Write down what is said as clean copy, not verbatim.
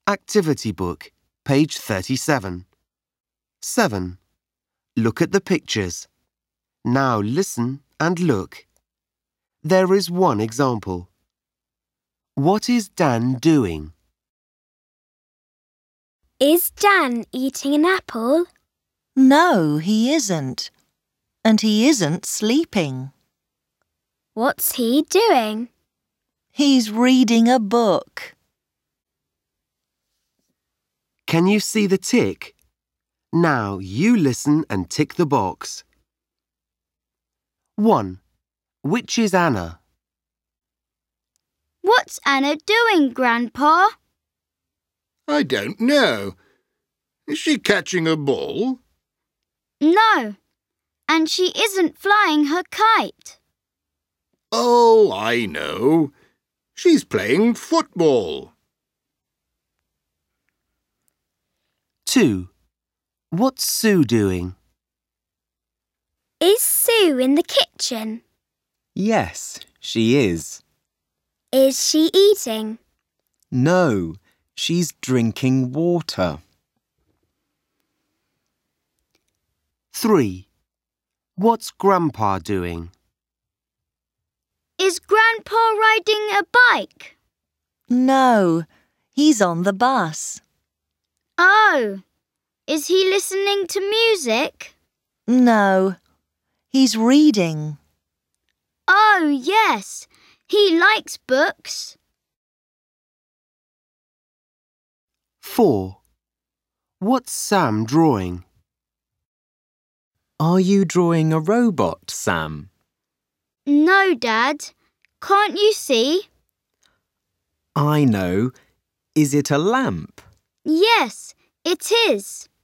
Activity book, page 37. 7. Look at the pictures. Now listen and look. There is one example. What is Dan doing? Is Dan eating an apple? No, he isn't. And he isn't sleeping. What's he doing? He's reading a book. Can you see the tick? Now you listen and tick the box. 1. Which is Anna? What's Anna doing, Grandpa? I don't know. Is she catching a ball? No, and she isn't flying her kite. Oh, I know. She's playing football. 2. What's Sue doing? Is Sue in the kitchen? Yes, she is. Is she eating? No, she's drinking water. 3. What's Grandpa doing? Is Grandpa riding a bike? No, he's on the bus. Oh, is he listening to music? No, he's reading. Oh, yes, he likes books. 4. What's Sam drawing? Are you drawing a robot, Sam? No, Dad. Can't you see? I know. Is it a lamp? Yes, it is.